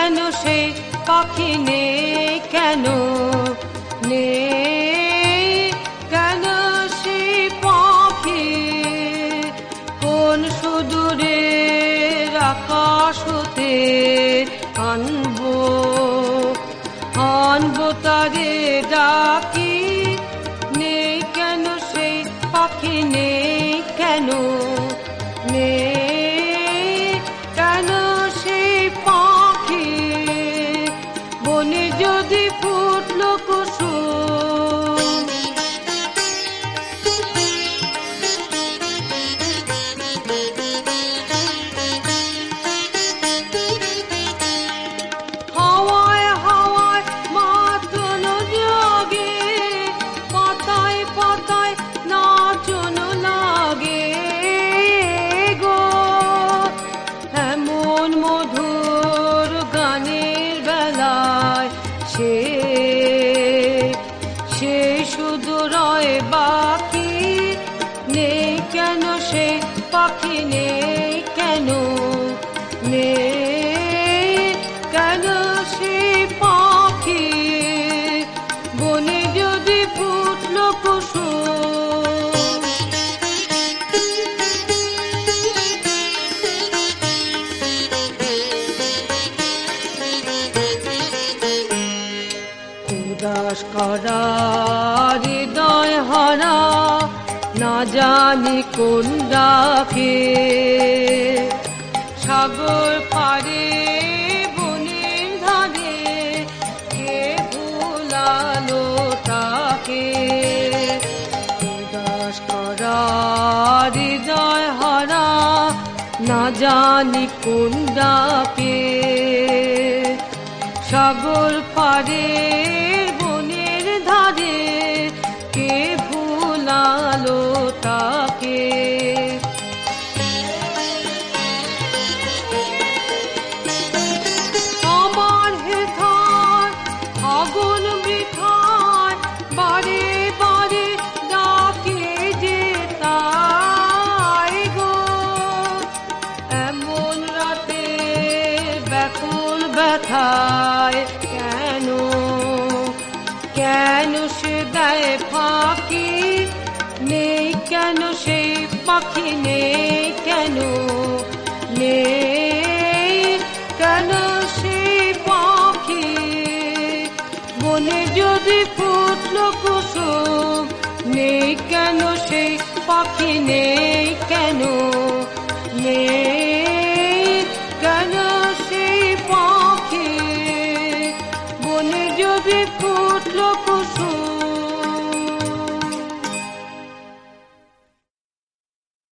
কেন সেই পাখি নেই কেন নেই কেন সেই পাখি কোন সুদূরের আকাশ হতে আনবো আনবো তারে ডাকি নেই কেন সেই পাখি নেই কেন নেই কেন সেই পাখি বনে যদি ফুটলো কুসুম হাওয়ায় হাওয়ায় মাতনো জাগে পাতায় পাতায় নাচনো লাগে গো এমন মধুর গানের বেলায় সে শুধু রয় বাকি নেই কেন সে পাখি নেই কেন নেই কেন সে পাখি বনে যদি ফুটলো কুসুম উদাস করা হৃদয় হারা না জানি কোন ডাকে সাগর পারে বনের ধারে কে ভুলালো তাকে উদাস করা হৃদয় হারা না জানি কোন ডাকে সাগর পারে বনের ধারে কে ভুলালো তাকে আমার হেথায় আগুন বৃথায় বারে বারে ডাকে যে তাই গো এমন রাতে ব্যাকুল ব্যথায় কেন কেন সে দেয় ফাঁকি নেই কেন সেই পাখি নেই কেন নেই কেন সেই পাখি বনে যদি ফুটলো কুসুম নেই কেন সেই পাখি নেই কেন নেই কেন সেই পাখি বনে যদি ফুটলো কুসুম